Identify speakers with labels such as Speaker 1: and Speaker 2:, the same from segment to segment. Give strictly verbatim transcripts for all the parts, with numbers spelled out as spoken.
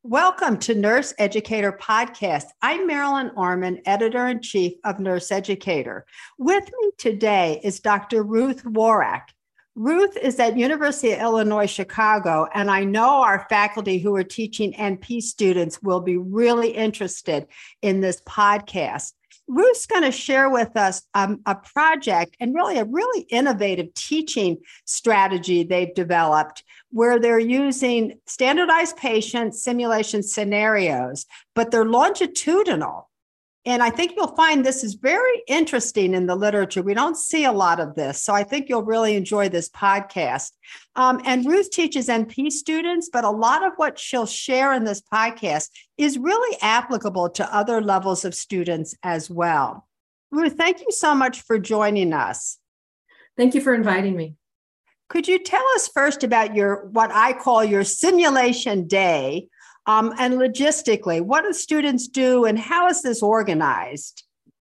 Speaker 1: Welcome to Nurse Educator Podcast. I'm Marilyn Orman, Editor-in-Chief of Nurse Educator. With me today is Doctor Ruth Worak. Ruth is at University of Illinois, Chicago, and I know our faculty who are teaching N P students will be really interested in this podcast. Ruth's going to share with us um, a project and really a really innovative teaching strategy they've developed where they're using standardized patient simulation scenarios, but they're longitudinal. And I think you'll find this is very interesting in the literature. We don't see a lot of this, so I think you'll really enjoy this podcast. Um, and Ruth teaches N P students, but a lot of what she'll share in this podcast is really applicable to other levels of students as well. Ruth, thank you so much for joining us.
Speaker 2: Thank you for inviting me.
Speaker 1: Could you tell us first about your what I call your simulation day? Um, and logistically, what do students do and how is this organized?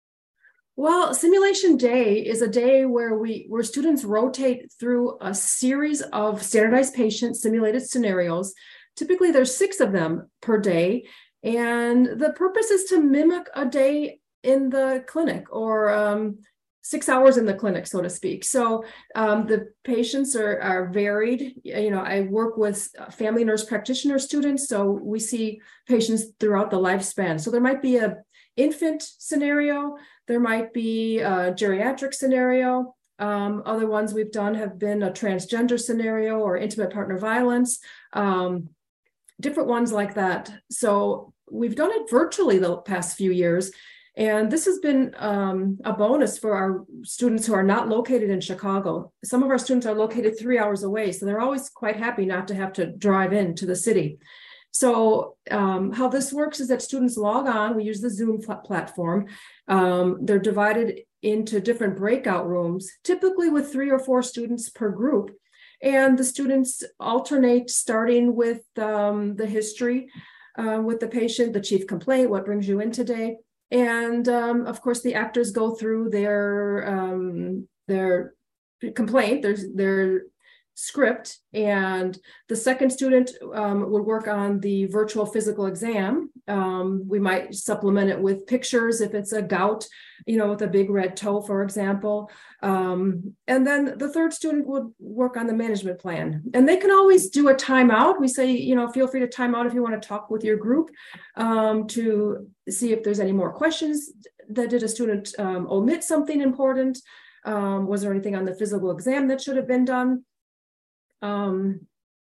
Speaker 2: Well, Simulation Day is a day where we where students rotate through a series of standardized patient simulated scenarios. Typically, there's six of them per day. And the purpose is to mimic a day in the clinic or um, six hours in the clinic, so to speak. So um, the patients are, are varied. You know, I work with family nurse practitioner students, so we see patients throughout the lifespan. So there might be a infant scenario, there might be a geriatric scenario. Um, other ones we've done have been a transgender scenario or intimate partner violence, um, different ones like that. So we've done it virtually the past few years. And this has been um, a bonus for our students who are not located in Chicago. Some of our students are located three hours away, so they're always quite happy not to have to drive into the city. So um, how this works is that students log on. We use the Zoom pl- platform. Um, they're divided into different breakout rooms, typically with three or four students per group. And the students alternate starting with um, the history uh, with the patient, the chief complaint, what brings you in today. And um, of course, the actors go through their um, their complaint, their, their script, and the second student um, would work on the virtual physical exam. Um, we might supplement it with pictures if it's a gout, you know, with a big red toe, for example. Um, and then the third student would work on the management plan. And they can always do a timeout. We say, you know, feel free to time out if you want to talk with your group um, to see if there's any more questions. That did a student um, omit something important? Um, was there anything on the physical exam that should have been done? Um,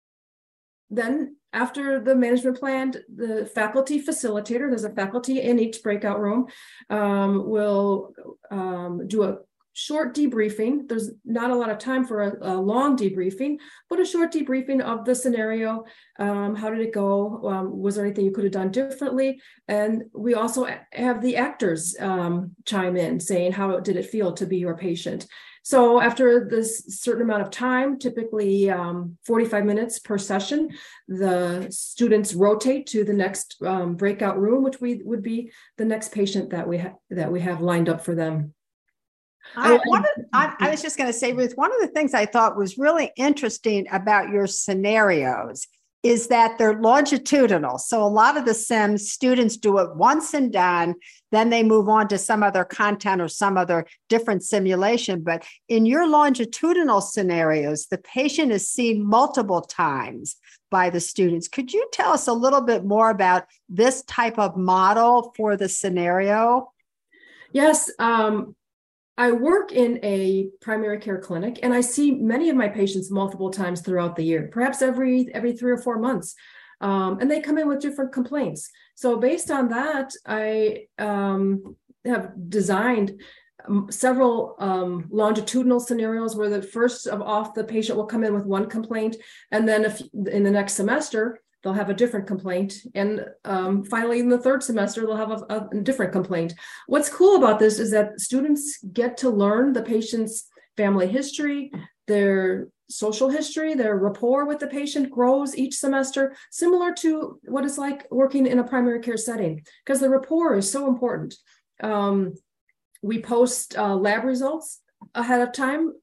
Speaker 2: then after the management plan, the faculty facilitator, there's a faculty in each breakout room, um, will um, do a short debriefing. There's not a lot of time for a, a long debriefing, but a short debriefing of the scenario. Um, how did it go? Um, was there anything you could have done differently? And we also have the actors um, chime in saying, how did it feel to be your patient? So after this certain amount of time, typically um, forty-five minutes per session, the students rotate to the next um, breakout room, which we would be the next patient that we ha- that we have lined up for them.
Speaker 1: I, one of, I, I was just going to say, Ruth, one of the things I thought was really interesting about your scenarios is that they're longitudinal. So a lot of the sims, students do it once and done, then they move on to some other content or some other different simulation. But in your longitudinal scenarios, the patient is seen multiple times by the students. Could you tell us a little bit more about this type of model for the scenario?
Speaker 2: Yes. Um, I work in a primary care clinic, and I see many of my patients multiple times throughout the year, perhaps every every three or four months. Um, and they come in with different complaints. So based on that, I um, have designed several um, longitudinal scenarios where the first of off the patient will come in with one complaint, and then if in the next semester, they'll have a different complaint. And um, finally, in the third semester, they'll have a, a different complaint. What's cool about this is that students get to learn the patient's family history, their social history, their rapport with the patient grows each semester, similar to what it's like working in a primary care setting, because the rapport is so important. Um, we post uh, lab results ahead of time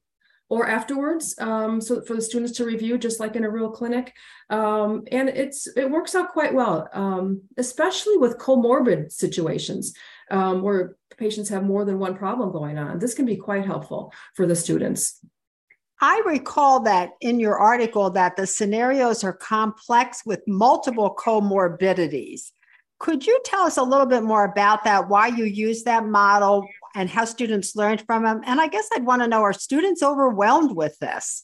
Speaker 2: or afterwards, um, so for the students to review, just like in a real clinic. Um, and it's it works out quite well, um, especially with comorbid situations um, where patients have more than one problem going on. This can be quite helpful for the students.
Speaker 1: I recall that in your article that the scenarios are complex with multiple comorbidities. Could you tell us a little bit more about that, why you use that model and how students learned from them? And I guess I'd want to know, are students overwhelmed with this?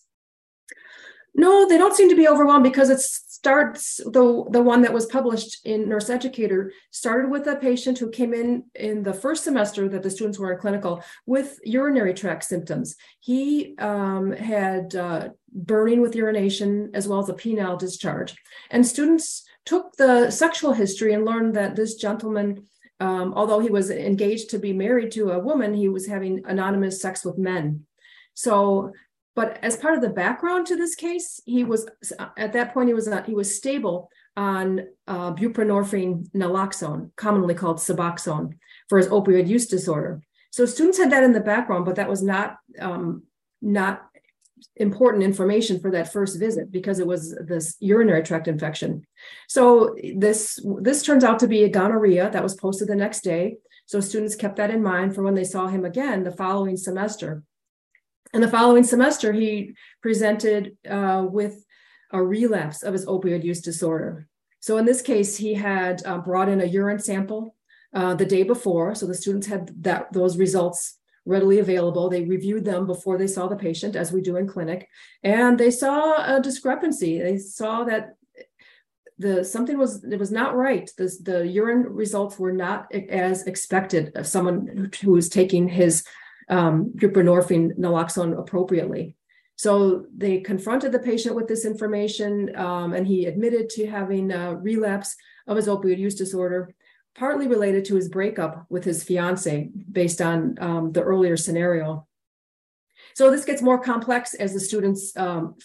Speaker 2: No, they don't seem to be overwhelmed because it starts, the, the one that was published in Nurse Educator started with a patient who came in in the first semester that the students were in clinical with urinary tract symptoms. He um, had uh, burning with urination as well as a penile discharge. And students took the sexual history and learned that this gentleman, um, although he was engaged to be married to a woman, he was having anonymous sex with men. So But as part of the background to this case, he was, at that point, he was not, he was stable on uh, buprenorphine naloxone, commonly called Suboxone, for his opioid use disorder. So students had that in the background, but that was not, um, not important information for that first visit because it was this urinary tract infection. So this, this turns out to be a gonorrhea that was posted the next day. So students kept that in mind for when they saw him again the following semester. And the following semester, he presented uh, with a relapse of his opioid use disorder. So in this case, he had uh, brought in a urine sample uh, the day before. So the students had that those results readily available. They reviewed them before they saw the patient, as we do in clinic, and they saw a discrepancy. They saw that the something was it was not right. The, the urine results were not as expected of someone who was taking his um, buprenorphine naloxone appropriately. So they confronted the patient with this information, um, and he admitted to having a relapse of his opioid use disorder, partly related to his breakup with his fiance based on um, the earlier scenario. So this gets more complex as the students um,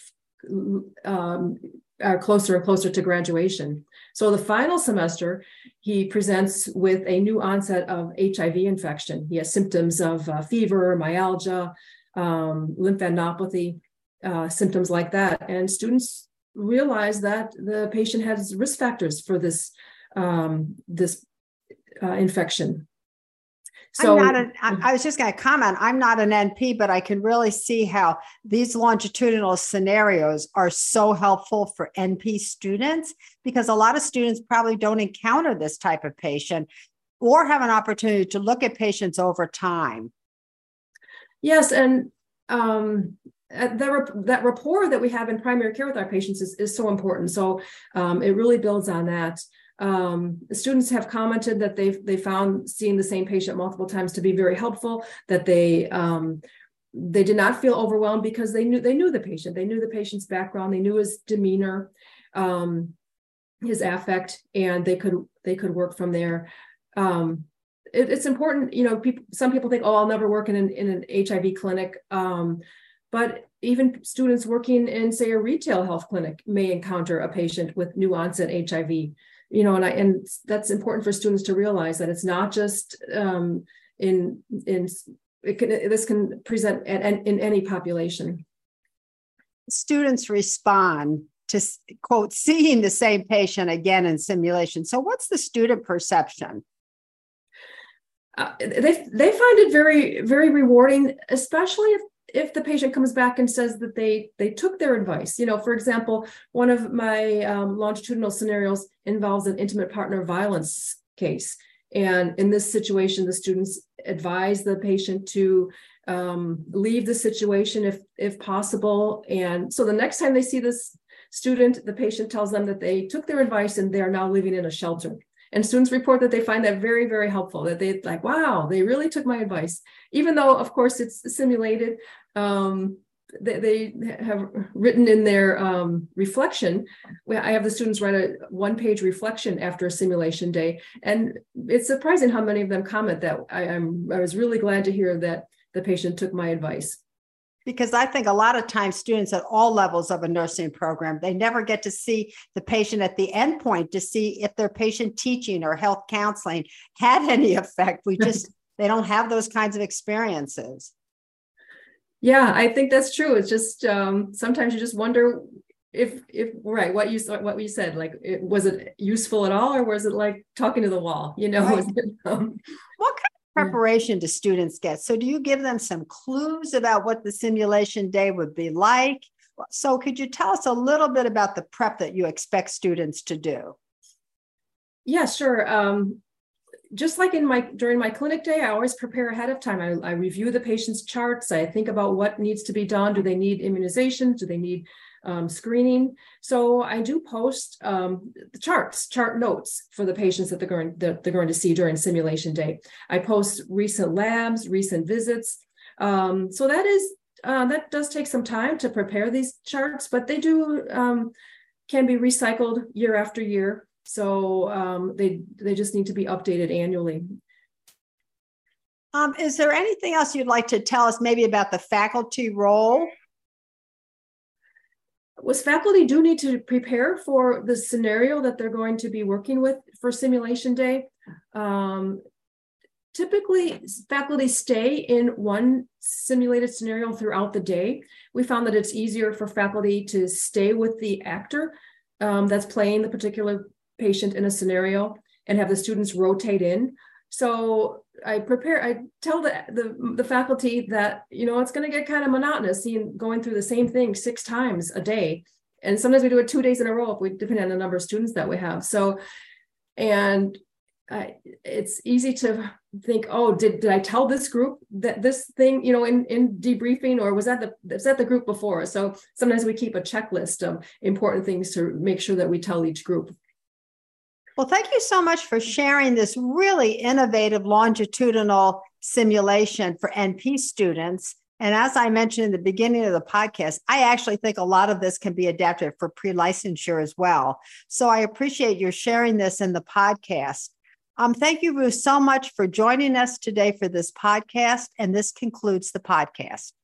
Speaker 2: um, are closer and closer to graduation. So the final semester, he presents with a new onset of H I V infection. He has symptoms of uh, fever, myalgia, um, lymphadenopathy, uh, symptoms like that. And students realize that the patient has risk factors for this, um, this uh, infection. So
Speaker 1: I'm not an, I, I was just going to comment, I'm not an N P, but I can really see how these longitudinal scenarios are so helpful for N P students, because a lot of students probably don't encounter this type of patient or have an opportunity to look at patients over time.
Speaker 2: Yes, and um, the, that rapport that we have in primary care with our patients is, is so important. So um, it really builds on that. Um, the students have commented that they they found seeing the same patient multiple times to be very helpful, that they um, they did not feel overwhelmed because they knew they knew the patient, they knew the patient's background, they knew his demeanor, um, his affect, and they could they could work from there. Um, it, it's important, you know, people, some people think, oh, I'll never work in an, in an H I V clinic. Um, but even students working in, say, a retail health clinic may encounter a patient with new onset H I V. You know, and I and that's important for students to realize that it's not just um, in in it can this can present at, in any population.
Speaker 1: Students respond to, quote, seeing the same patient again in simulation. So, what's the student perception?
Speaker 2: Uh, they they find it very very rewarding, especially if. if the patient comes back and says that they they took their advice. You know, for example, one of my um, longitudinal scenarios involves an intimate partner violence case. And in this situation, the students advise the patient to um, leave the situation if, if possible. And so the next time they see this student, the patient tells them that they took their advice and they're now living in a shelter. And students report that they find that very, very helpful, that they like, wow, they really took my advice. Even though, of course, it's simulated, um, they, they have written in their um, reflection. I have the students write a one-page reflection after a simulation day. And it's surprising how many of them comment that I, I'm, I was really glad to hear that the patient took my advice.
Speaker 1: Because I think a lot of times students at all levels of a nursing program, they never get to see the patient at the end point to see if their patient teaching or health counseling had any effect. We just, they don't have those kinds of experiences.
Speaker 2: Yeah, I think that's true. It's just um, sometimes you just wonder if if right what you what we said, like it, was it useful at all, or was it like talking to the wall? You know,
Speaker 1: Right.
Speaker 2: was it, um,
Speaker 1: What kind of
Speaker 2: yeah.
Speaker 1: preparation do students get? So do you give them some clues about what the simulation day would be like? So could you tell us a little bit about the prep that you expect students to do?
Speaker 2: Yeah, sure. Um, just like in my during my clinic day, I always prepare ahead of time. I, I review the patient's charts. I think about what needs to be done. Do they need immunizations? Do they need um, screening? So I do post um, the charts, chart notes for the patients that they're going that they're going to see during simulation day. I post recent labs, recent visits. Um, so that is uh, that does take some time to prepare these charts, but they do um, can be recycled year after year. So um, they they just need to be updated annually.
Speaker 1: Um, is there anything else you'd like to tell us maybe about the faculty role?
Speaker 2: Was faculty do need to prepare for the scenario that they're going to be working with for simulation day. Um, typically, faculty stay in one simulated scenario throughout the day. We found that it's easier for faculty to stay with the actor um, that's playing the particular patient in a scenario and have the students rotate in. So I prepare, I tell the, the, the faculty that, you know, it's going to get kind of monotonous seeing going through the same thing six times a day. And sometimes we do it two days in a row, if we depending on the number of students that we have. So, and uh, it's easy to think, oh, did, did I tell this group that this thing, you know, in, in debriefing, or was that the, was that the group before? So sometimes we keep a checklist of important things to make sure that we tell each group.
Speaker 1: Well, thank you so much for sharing this really innovative longitudinal simulation for N P students. And as I mentioned in the beginning of the podcast, I actually think a lot of this can be adapted for pre-licensure as well. So I appreciate your sharing this in the podcast. Um, thank you, Ruth, so much for joining us today for this podcast. And this concludes the podcast.